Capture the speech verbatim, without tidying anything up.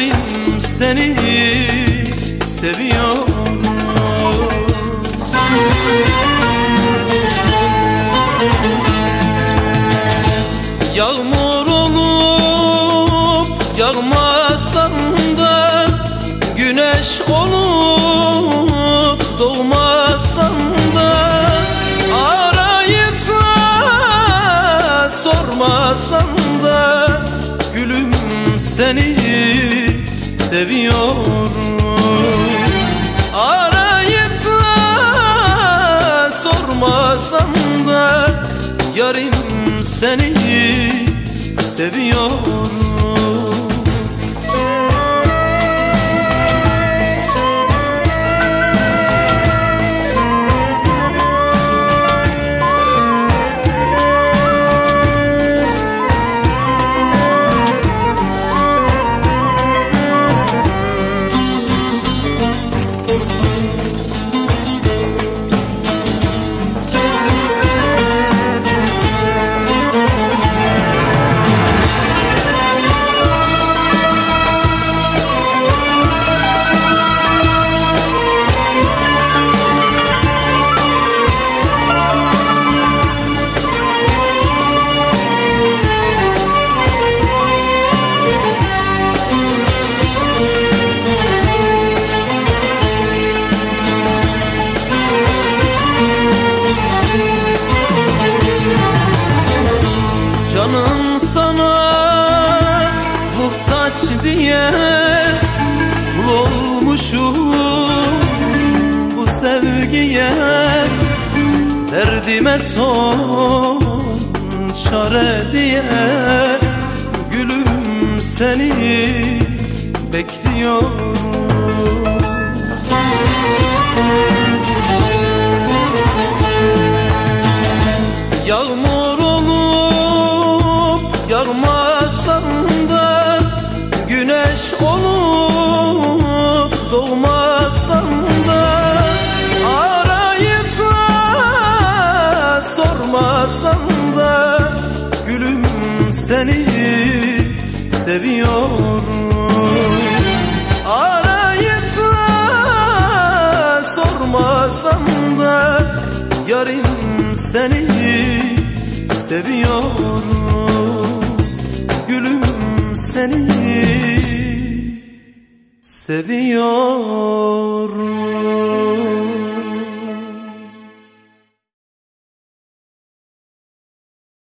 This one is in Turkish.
yarim seni seviyorum. Yağmur olup yağmasan da, güneş olup doğmasan da, arayıp da sormasan da, gülüm seni seviyorum. Arayıp da sormasan da, yarim seni seviyorum. Canım sana muhtaç diye kul olmuşum bu sevgiye. Derdime son çare diye gülüm seni bekliyorum. Yağmur olup yağmasan da, güneş olup doğmasan da, arayıp da sormasan da, gülüm seni seviyorum. Arayıp da sormasan da, yarim seni seviyorum. Gülüm seni seviyorum.